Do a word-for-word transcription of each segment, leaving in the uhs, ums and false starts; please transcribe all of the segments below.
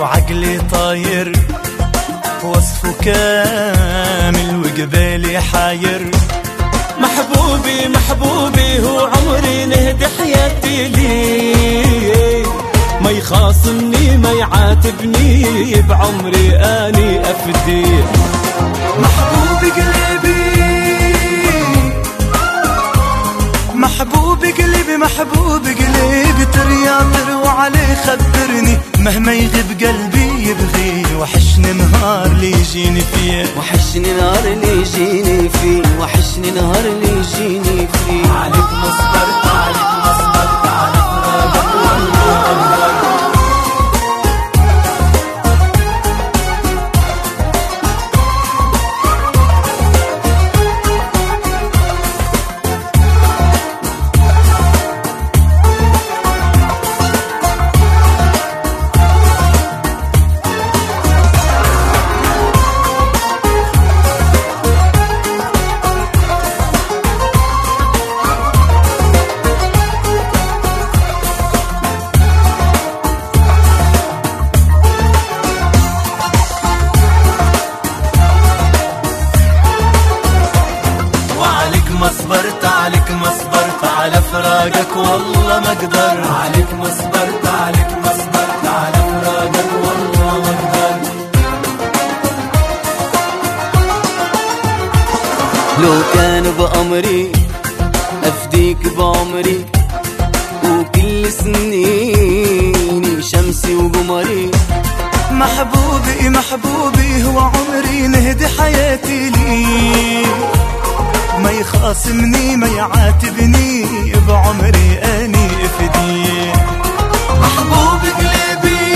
وعقلي طاير، وصفه كامل وقبالي حاير. محبوبي محبوبي هو عمري نهدي حياتي ليه، ما يخاصمني ما يعاتبني بعمري اني افديه. محبوبي قلبي محبوبي قلبي محبوبي قلبي ترياطر وعليه خبرني، مهما يغيب قلبي يبغي، وحشني نهار اللي يجيني فيه، وحشني نهار اللي يجيني فيه، وحشني نهار اللي يجيني فيه. عليك ما صبرت عليك ما صبرت على فراقك والله أكبر. ما صبرت عليك ما صبرت على فراقك والله ما اقدر. عليك ما صبرت عليك ما صبرت على فراقك والله ما اقدر. لو كان بأمري أفديك بعمري، وكل سنيني شمسي وقمري. محبوبي محبوبي هو عمري نهدي حياتي ليه، ما يخاصمني ما يعاتبني بعمري اني افديه. محبوب قلبي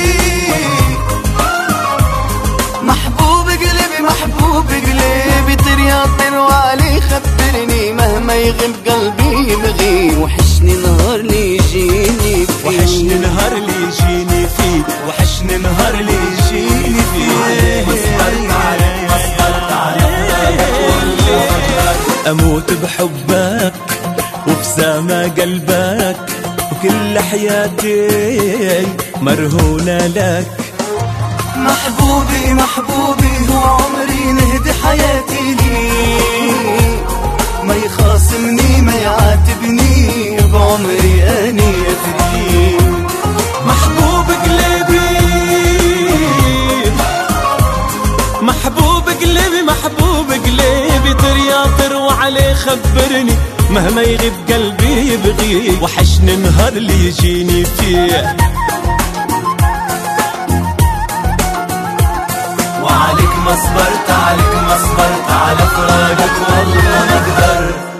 محبوب قلبي محبوب قلبي ترياطر وعلي خبرني، مهما يغيب قلبي يبغي، وحشني نهار اللي يجيني فيه، وحشني نهار اللي يجيني فيه، وحشني نهار اللي يجيني فيه. أموت بحبك وبسامة قلبك، وكل حياتي مرهونة لك. محبوبي محبوبي هو عمري نهدي حياتي ليه، ما يخاصمني ما يعاتبني بعمري اني افديه. محبوب قلبي محبوب قلبي محبوب قلبي ترياطر وعليه خبرني، مهما يغيب قلبي يبغي، وحشني نهار اللي يجيني فيه. وعليك ما صبرت عليك ما صبرت على فراقك والله ما اقدر.